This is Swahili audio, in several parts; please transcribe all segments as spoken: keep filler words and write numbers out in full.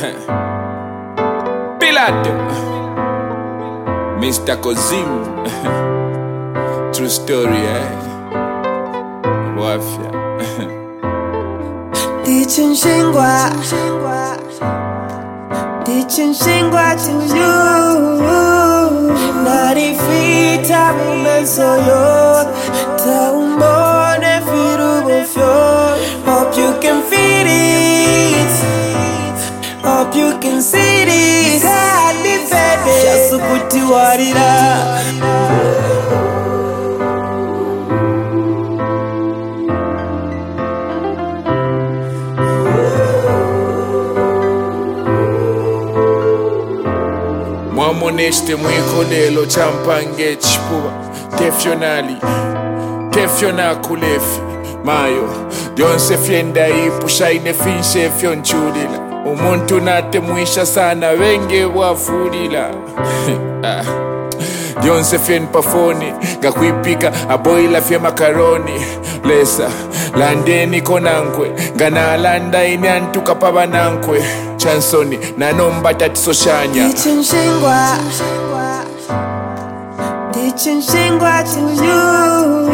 Pilato, Mister Kozim. True story, eh? Wafia. Dichinshingwa, Dichinshingwa to you. Narifita mumezoyo, taumbone firubofyo. Hope you can feel it, hope you can see this. God be baby, Shasukuti warira. Mwamoneste mwikolelo champange chipuwa tefyonali tefyona kulefi mayo dyonse fyenda ipusha inefinshe fyonchulila umuntu nate mwisha sana wenge wafulila dyonse fyen pafoni ngakwipika aboila fye makaroni lesa landeni konankwe nganalanda inyantuka pabanankwe chansoni nanomba tatisoshanya. Dichinshingwa, Dichinshingwa to you.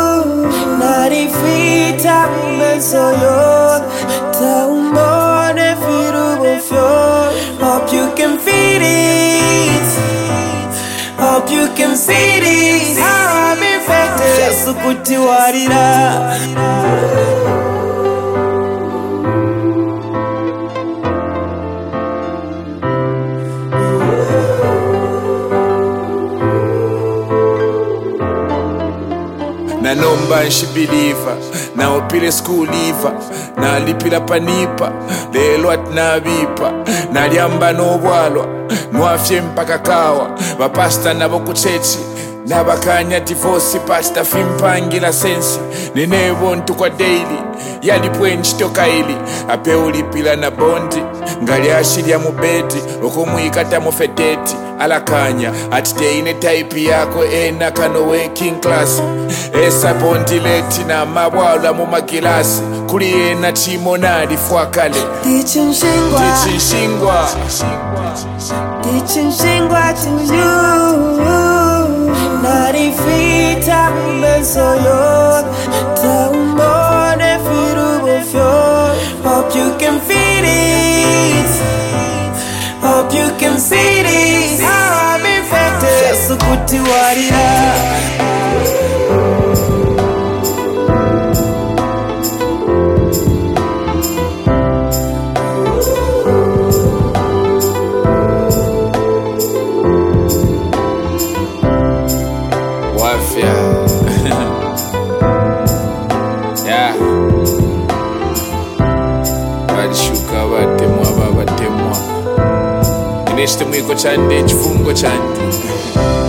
Narifita mumezoyo, taumbone firubofyo. Hope you can feel it, hope you can see this. I'm infected, Shasukuti warira. Na nomba nshibiliva na opile skuliva na lipila panipa lelo atinabipa na liamba nobwalwa nwafye mpaka kawa bapasta nabo kuchechi nabakanya divorce pasta fimpangila sensi nenebo ntukwa daily yalipwe nchitoka ili ape ulipila na bondi ngali ashiria mubedi okumwikata mufedeti alakanya atiteine type yako ena kano working class esa bondi leti na mabwala mu magilasi kuli ena chimonali fwakale. Dichinshingwa, Dichinshingwa, Dichinshingwa to you. Narifita mumezoyo, taumbone firubofyo. Hope you can feel it, hope you can see this. I'm infected, Shasukuti warira. Wafia. Yeah. Barishuka batemwa babatemwa. Ineste mwiko chande chifungo chande.